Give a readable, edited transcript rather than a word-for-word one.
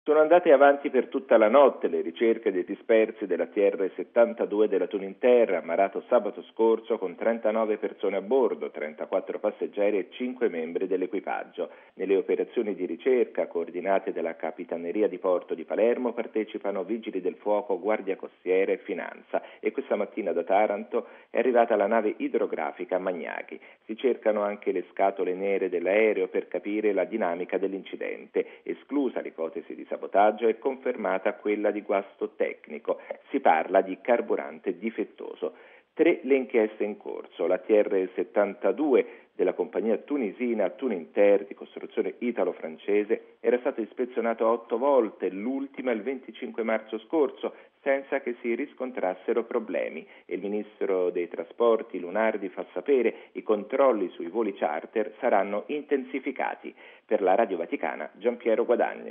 Sono andate avanti per tutta la notte le ricerche dei dispersi della TR-72 della Tuninterra, ammarato sabato scorso con 39 persone a bordo, 34 passeggeri e 5 membri dell'equipaggio. Nelle operazioni di ricerca coordinate dalla Capitaneria di Porto di Palermo partecipano Vigili del Fuoco, Guardia Costiera e Finanza e questa mattina da Taranto è arrivata la nave idrografica Magnaghi. Si cercano anche le scatole nere dell'aereo per capire la dinamica dell'incidente, esclusa l'ipotesi di sabotaggio e confermata quella di guasto tecnico. Si parla di carburante difettoso. 3 le inchieste in corso. La TR-72 della compagnia tunisina Tuninter di costruzione italo-francese era stato ispezionato 8 volte, l'ultima il 25 marzo scorso, senza che si riscontrassero problemi. E il ministro dei trasporti Lunardi fa sapere i controlli sui voli charter saranno intensificati. Per la Radio Vaticana, Giampiero Guadagni.